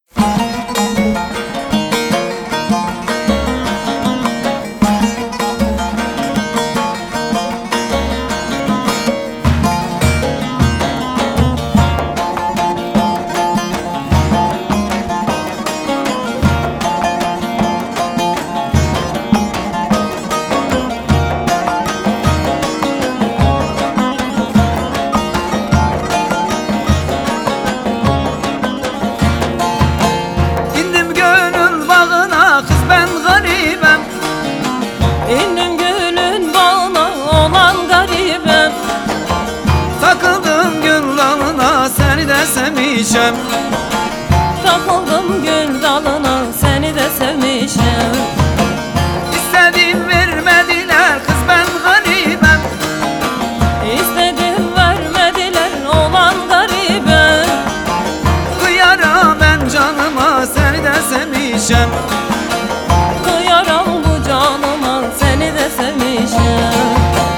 İndim gülün bağına olan garibim. Takıldım gül dalına seni de sevmişem. Takıldım gül dalına seni de sevmişim. İstediğim vermediler kız ben garibim. İstedim vermediler olan garibim. Kıyara ben canıma seni de sevmişem. Kıyaram bu canıma seni de sevmişim.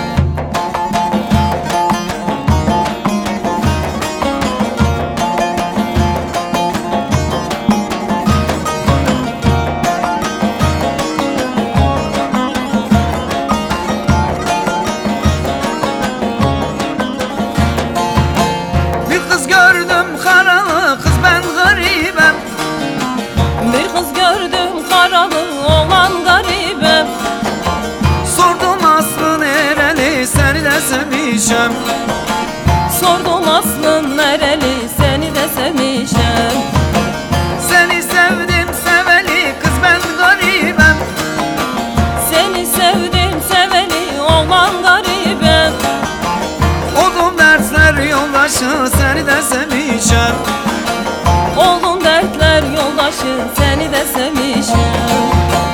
Bir kız gördüm karalı kız ben garibim. Bir kız gördüm karalı olan garibim. Sordum aslı nereli seni de sevmişem. Sordum aslın nereli seni de sevmişim. Seni sevdim seveli kız ben garibim. Seni sevdim seveli olan garibim. Oldum dersler yoldaşı seni de sevmişem. Oldum dertler yoldaşı seni de sevmişim.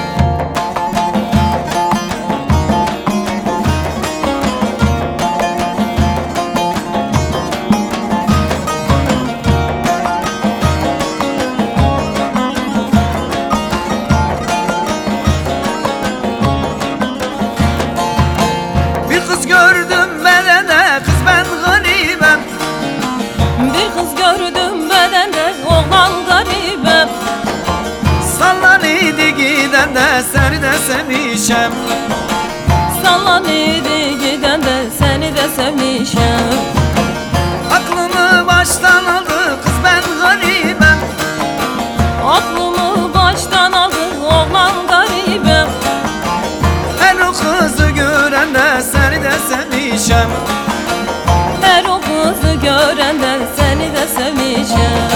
Bir kız gördüm bedene kız ben garibim. Bir kız gördüm bedende olan garibim. Sallanıydı giden de seni de sevmişem. Sallanıydı giden de seni de sevmişim. Aklımı baştan aldı kız ben garibim. Aklımı baştan aldı olan garibim. Her o kızı gören de seni de sevmişem. Her o kızı gören de seni de sevmişim.